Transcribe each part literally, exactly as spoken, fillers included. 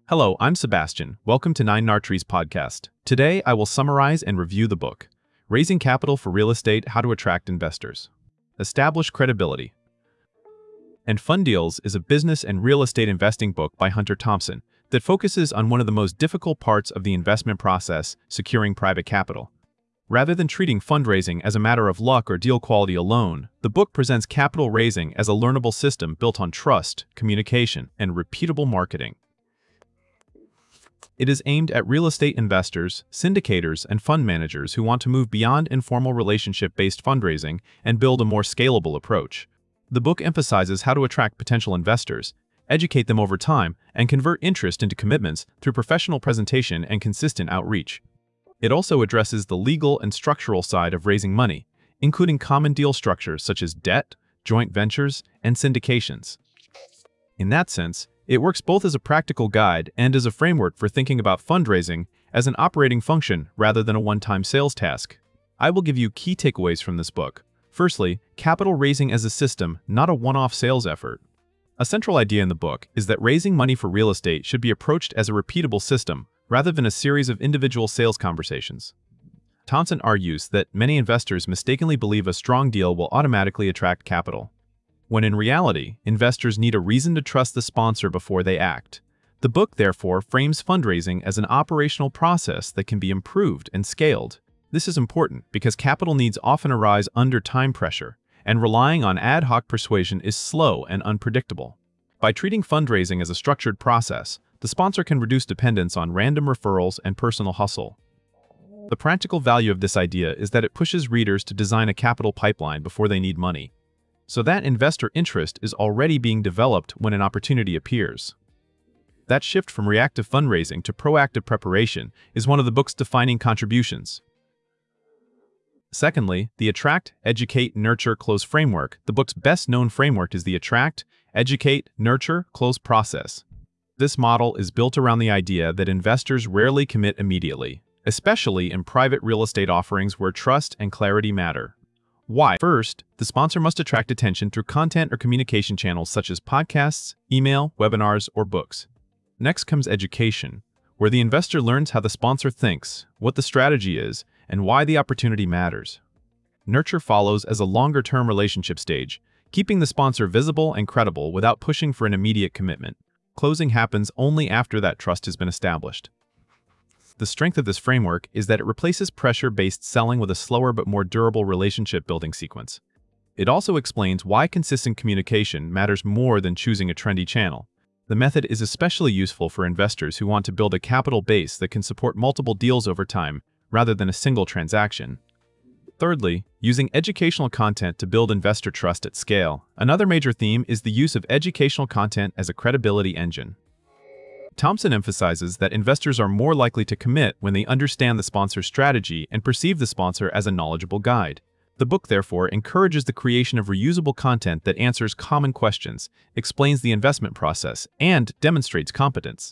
Hello, I'm Sebastian. Welcome to Nine Nartrees podcast. Today, I will summarize and review the book, Raising Capital for Real Estate: How to Attract Investors. Establish Credibility. And Fund Deals is a business and real estate investing book by Hunter Thompson that focuses on one of the most difficult parts of the investment process, securing private capital. Rather than treating fundraising as a matter of luck or deal quality alone, the book presents capital raising as a learnable system built on trust, communication, and repeatable marketing. It is aimed at real estate investors, syndicators, and fund managers who want to move beyond informal relationship-based fundraising and build a more scalable approach. The book emphasizes how to attract potential investors, educate them over time, and convert interest into commitments through professional presentation and consistent outreach. It also addresses the legal and structural side of raising money, including common deal structures such as debt, joint ventures, and syndications. In that sense, it works both as a practical guide and as a framework for thinking about fundraising as an operating function rather than a one-time sales task. I will give you key takeaways from this book. Firstly, capital raising as a system, not a one-off sales effort. A central idea in the book is that raising money for real estate should be approached as a repeatable system rather than a series of individual sales conversations. Thompson argues that many investors mistakenly believe a strong deal will automatically attract capital, when in reality, investors need a reason to trust the sponsor before they act. The book, therefore, frames fundraising as an operational process that can be improved and scaled. This is important because capital needs often arise under time pressure, and relying on ad hoc persuasion is slow and unpredictable. By treating fundraising as a structured process, the sponsor can reduce dependence on random referrals and personal hustle. The practical value of this idea is that it pushes readers to design a capital pipeline before they need money, so that investor interest is already being developed when an opportunity appears. That shift from reactive fundraising to proactive preparation is one of the book's defining contributions. Secondly, the Attract, Educate, Nurture, Close framework. The book's best-known framework is the Attract, Educate, Nurture, Close process. This model is built around the idea that investors rarely commit immediately, especially in private real estate offerings where trust and clarity matter. Why? First, the sponsor must attract attention through content or communication channels such as podcasts, email, webinars, or books. Next comes education, where the investor learns how the sponsor thinks, what the strategy is, and why the opportunity matters. Nurture follows as a longer-term relationship stage, keeping the sponsor visible and credible without pushing for an immediate commitment. Closing happens only after that trust has been established. The strength of this framework is that it replaces pressure-based selling with a slower but more durable relationship-building sequence. It also explains why consistent communication matters more than choosing a trendy channel. The method is especially useful for investors who want to build a capital base that can support multiple deals over time, rather than a single transaction. Thirdly, using educational content to build investor trust at scale. Another major theme is the use of educational content as a credibility engine. Thompson emphasizes that investors are more likely to commit when they understand the sponsor's strategy and perceive the sponsor as a knowledgeable guide. The book, therefore, encourages the creation of reusable content that answers common questions, explains the investment process, and demonstrates competence.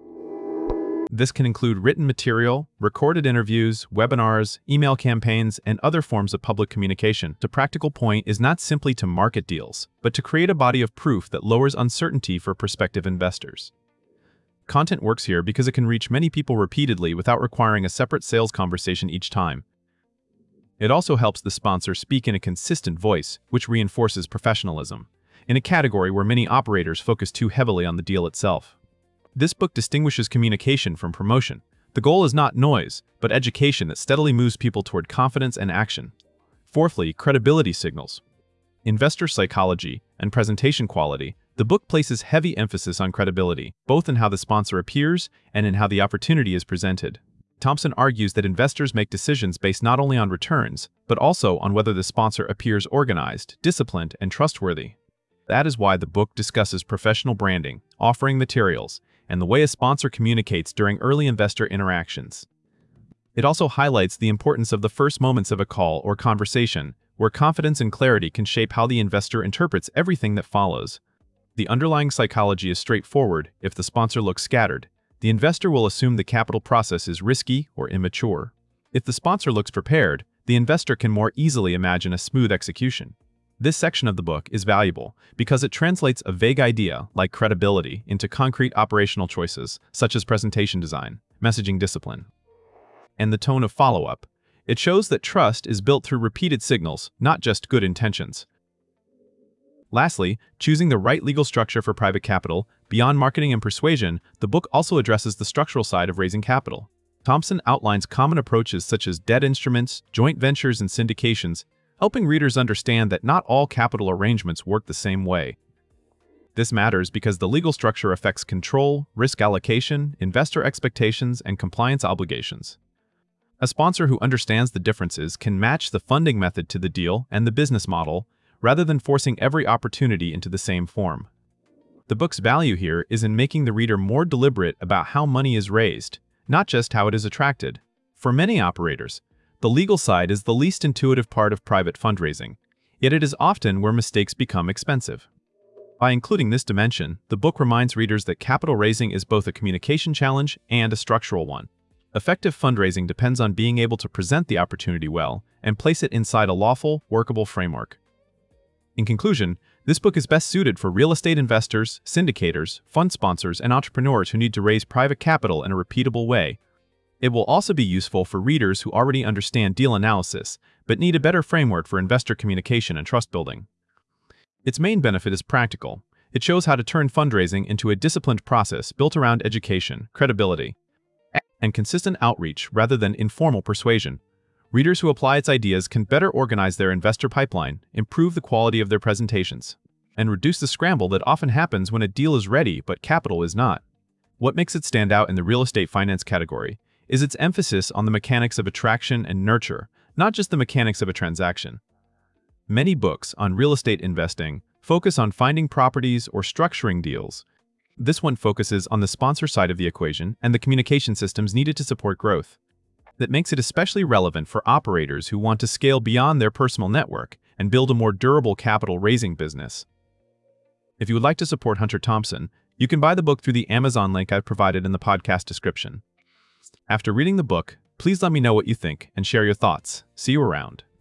This can include written material, recorded interviews, webinars, email campaigns, and other forms of public communication. The practical point is not simply to market deals, but to create a body of proof that lowers uncertainty for prospective investors. Content works here because it can reach many people repeatedly without requiring a separate sales conversation each time. It also helps the sponsor speak in a consistent voice, which reinforces professionalism, in a category where many operators focus too heavily on the deal itself. This book distinguishes communication from promotion. The goal is not noise, but education that steadily moves people toward confidence and action. Fourthly, credibility signals. Investor psychology and presentation quality. The book places heavy emphasis on credibility, both in how the sponsor appears and in how the opportunity is presented. Thompson argues that investors make decisions based not only on returns, but also on whether the sponsor appears organized, disciplined, and trustworthy. That is why the book discusses professional branding, offering materials, and the way a sponsor communicates during early investor interactions. It also highlights the importance of the first moments of a call or conversation, where confidence and clarity can shape how the investor interprets everything that follows. The underlying psychology is straightforward. If the sponsor looks scattered, the investor will assume the capital process is risky or immature. If the sponsor looks prepared, the investor can more easily imagine a smooth execution. This section of the book is valuable because it translates a vague idea, like credibility, into concrete operational choices, such as presentation design, messaging discipline, and the tone of follow-up. It shows that trust is built through repeated signals, not just good intentions. Lastly, choosing the right legal structure for private capital. Beyond marketing and persuasion, the book also addresses the structural side of raising capital. Thompson outlines common approaches such as debt instruments, joint ventures, and syndications, helping readers understand that not all capital arrangements work the same way. This matters because the legal structure affects control, risk allocation, investor expectations, and compliance obligations. A sponsor who understands the differences can match the funding method to the deal and the business model, rather than forcing every opportunity into the same form. The book's value here is in making the reader more deliberate about how money is raised, not just how it is attracted. For many operators, the legal side is the least intuitive part of private fundraising, yet it is often where mistakes become expensive. By including this dimension, the book reminds readers that capital raising is both a communication challenge and a structural one. Effective fundraising depends on being able to present the opportunity well and place it inside a lawful, workable framework. In conclusion, this book is best suited for real estate investors, syndicators, fund sponsors, and entrepreneurs who need to raise private capital in a repeatable way. It will also be useful for readers who already understand deal analysis, but need a better framework for investor communication and trust building. Its main benefit is practical. It shows how to turn fundraising into a disciplined process built around education, credibility, and consistent outreach rather than informal persuasion. Readers who apply its ideas can better organize their investor pipeline, improve the quality of their presentations, and reduce the scramble that often happens when a deal is ready but capital is not. What makes it stand out in the real estate finance category is its emphasis on the mechanics of attraction and nurture, not just the mechanics of a transaction. Many books on real estate investing focus on finding properties or structuring deals. This one focuses on the sponsor side of the equation and the communication systems needed to support growth. That makes it especially relevant for operators who want to scale beyond their personal network and build a more durable capital raising business. If you would like to support Hunter Thompson, you can buy the book through the Amazon link I've provided in the podcast description. After reading the book, please let me know what you think and share your thoughts. See you around.